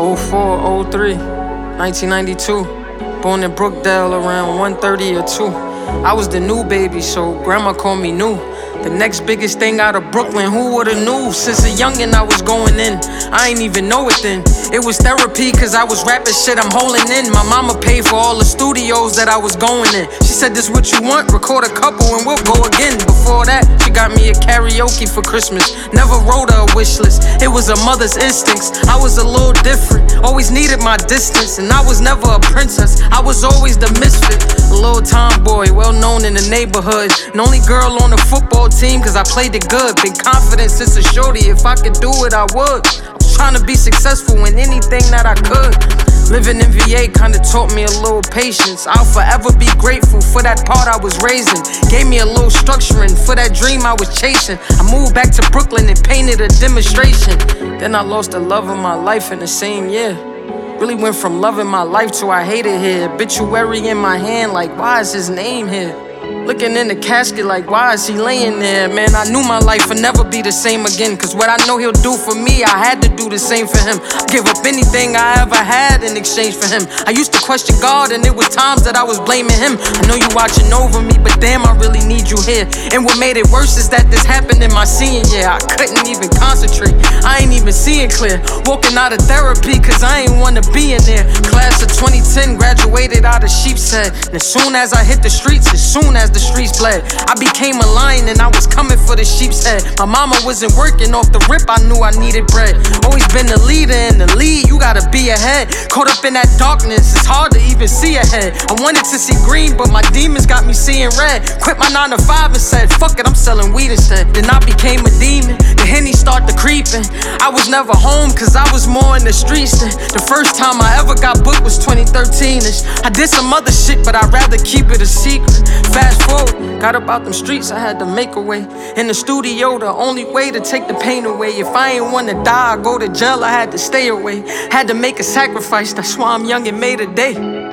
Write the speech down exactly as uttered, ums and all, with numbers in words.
oh four, oh three, nineteen ninety-two. Born in Brookdale around one thirty or two. I was the new baby, so grandma called me new. The next biggest thing out of Brooklyn, who would've knew? Since a youngin' I was going in, I ain't even know it then. It was therapy cause I was rapping shit I'm holding in. My mama paid for all the studios that I was going in. She said, this what you want? Record a couple and we'll go again. Before that, she got me a karaoke for Christmas. Never wrote her a wish list, it was a mother's instincts. I was a little different, always needed my distance. And I was never a princess, I was always the misfit. A little tomboy, well known in the neighborhood. And only girl on the football team cause I played it good. Been confident since a shorty, if I could do it I would. I was trying to be successful in anything that I could. Living in V A kinda taught me a little patience. I'll forever be grateful for that part I was raising. Gave me a little structuring for that dream I was chasing. I moved back to Brooklyn and painted a demonstration. Then I lost the love of my life in the same year. Really went from loving my life to I hate it here. Obituary in my hand like, why is his name here? Looking in the casket like, why is he laying there? Man, I knew my life would never be the same again. Cause what I know he'll do for me, I had to do the same for him. I give up anything I ever had in exchange for him. I used to question God and it was times that I was blaming him. I know you watching over me, but damn, I really need you here. And what made it worse is that this happened in my senior year. I couldn't even concentrate, I ain't even seeing clear. Walking out of therapy cause I ain't wanna be in there. Class of twenty ten, graduated out of Sheepshead. And as soon as I hit the streets, as soon as the streets bled, I became a lion and I was coming for the sheep's head. My mama wasn't working, off the rip I knew I needed bread. Always been the leader in the lead, you gotta be ahead. Caught up in that darkness, it's hard to even see ahead. I wanted to see green, but my demons got me seeing red. Quit my nine to five and said, fuck it, I'm selling weed instead. Then I became a demon, the Henny started creeping. I was never home cause I was more in the streets than the first time I ever got booked was twenty thirteen-ish. I did some other shit, but I'd rather keep it a secret. Fast forward, got up out them streets, I had to make a way. In the studio, the only way to take the pain away. If I ain't wanna die, I go to jail, I had to stay away. Had to make a sacrifice, that's why I'm young and made a day.